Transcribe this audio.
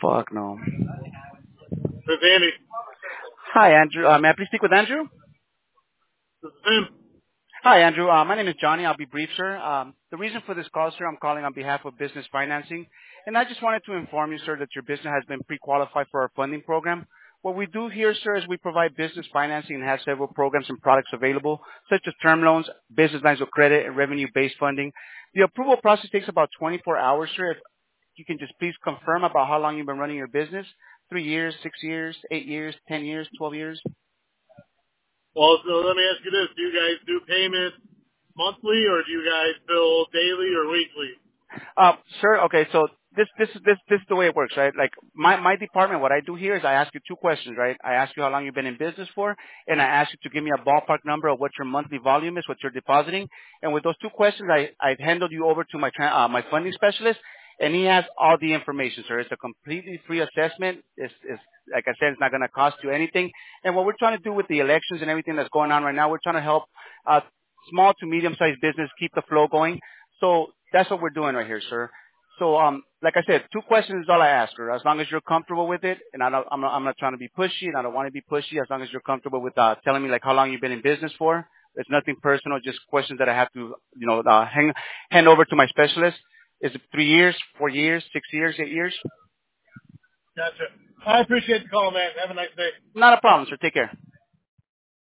Fuck no. This is Andy. Hi, Andrew. May I please speak with Andrew? This is Tim. Hi, Andrew. My name is Johnny. I'll be brief, sir. The reason for this call, sir, I'm calling on behalf of Business Financing, and I just wanted to inform you, sir, that your business has been pre-qualified for our funding program. What we do here, sir, is we provide business financing and have several programs and products available, such as term loans, business lines of credit, and revenue-based funding. The approval process takes about 24 hours, sir. If you can just please confirm about how long you've been running your business, 3 years, 6 years, 8 years, 10 years, 12 years. Well, so let me ask you this. Do you guys do payments monthly, or do you guys bill daily or weekly? Sir, okay, so this is the way it works, right? Like my department, what I do here is I ask you two questions, right? I ask you how long you've been in business for, and I ask you to give me a ballpark number of what your monthly volume is, what you're depositing. And with those two questions, I've handled you over to my funding specialist, and he has all the information, sir. It's a completely free assessment. It's like I said, it's not going to cost you anything. And what we're trying to do with the elections and everything that's going on right now, we're trying to help small to medium-sized business keep the flow going. So that's what we're doing right here, sir. So, like I said, two questions is all I ask her. As long as you're comfortable with it, and I'm not trying to be pushy, and I don't want to be pushy. As long as you're comfortable with telling me like how long you've been in business for, it's nothing personal, just questions that I have to, hand over to my specialist. Is it 3 years, 4 years, 6 years, 8 years? Gotcha. I appreciate the call, man. Have a nice day. Not a problem, sir. Take care.